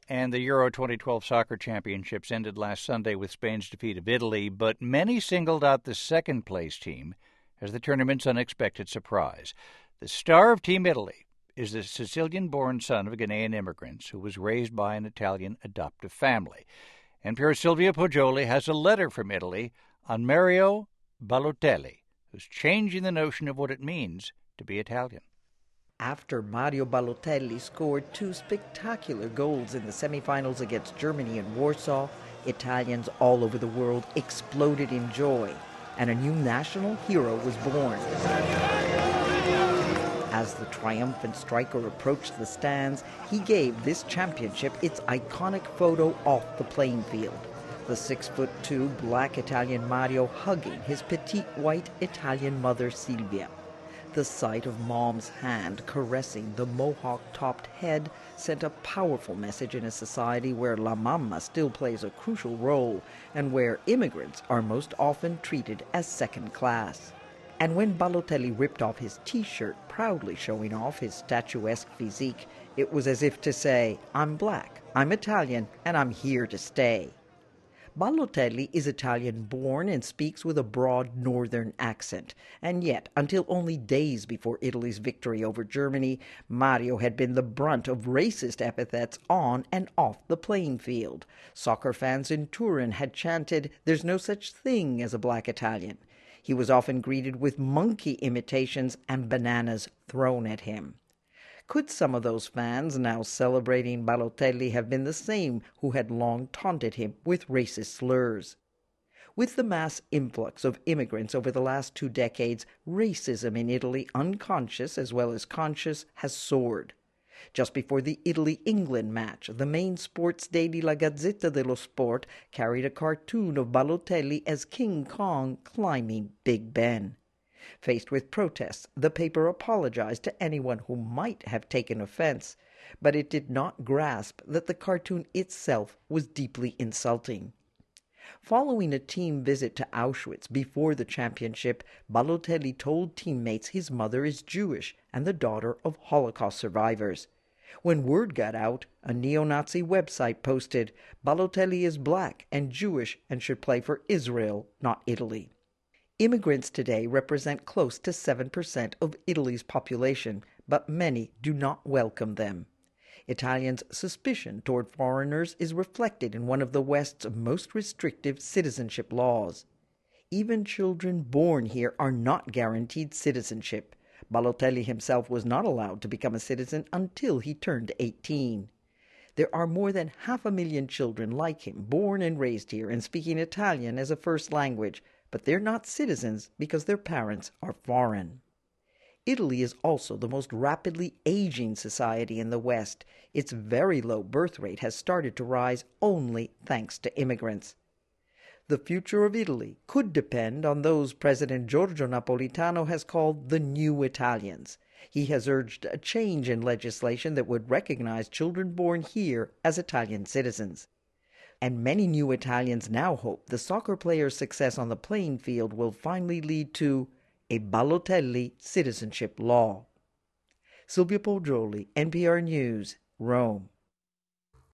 And the Euro 2012 soccer championships ended last Sunday with Spain's defeat of Italy, but many singled out the second-place team as the tournament's unexpected surprise. The star of Team Italy is the Sicilian-born son of Ghanaian immigrants who was raised by an Italian adoptive family. NPR's Silvia Poggioli has a letter from Italy on Mario Balotelli, who's changing the notion of what it means to be Italian. After Mario Balotelli scored 2 spectacular goals in the semifinals against Germany in Warsaw, Italians all over the world exploded in joy, and a new national hero was born. As the triumphant striker approached the stands, he gave this championship its iconic photo off the playing field. The 6'2" black Italian Mario hugging his petite white Italian mother Silvia. The sight of Mom's hand caressing the mohawk-topped head sent a powerful message in a society where La Mamma still plays a crucial role and where immigrants are most often treated as second class. And when Balotelli ripped off his T-shirt, proudly showing off his statuesque physique, it was as if to say, "I'm black, I'm Italian, and I'm here to stay." Balotelli is Italian-born and speaks with a broad northern accent. And yet, until only days before Italy's victory over Germany, Mario had been the brunt of racist epithets on and off the playing field. Soccer fans in Turin had chanted, "There's no such thing as a black Italian." He was often greeted with monkey imitations and bananas thrown at him. Could some of those fans now celebrating Balotelli have been the same who had long taunted him with racist slurs? With the mass influx of immigrants over the last 2 decades, racism in Italy, unconscious as well as conscious, has soared. Just before the Italy-England match, the main sports daily La Gazzetta dello Sport carried a cartoon of Balotelli as King Kong climbing Big Ben. Faced with protests, the paper apologized to anyone who might have taken offense, but it did not grasp that the cartoon itself was deeply insulting. Following a team visit to Auschwitz before the championship, Balotelli told teammates his mother is Jewish and the daughter of Holocaust survivors. When word got out, a neo-Nazi website posted, "Balotelli is black and Jewish and should play for Israel, not Italy." Immigrants today represent close to 7% of Italy's population, but many do not welcome them. Italians' suspicion toward foreigners is reflected in one of the West's most restrictive citizenship laws. Even children born here are not guaranteed citizenship. Balotelli himself was not allowed to become a citizen until he turned 18. There are more than 500,000 children like him, born and raised here and speaking Italian as a first language, but they're not citizens because their parents are foreign. Italy is also the most rapidly aging society in the West. Its very low birth rate has started to rise only thanks to immigrants. The future of Italy could depend on those President Giorgio Napolitano has called the New Italians. He has urged a change in legislation that would recognize children born here as Italian citizens. And many new Italians now hope the soccer player's success on the playing field will finally lead to a Balotelli citizenship law. Silvia Poggioli, NPR News, Rome.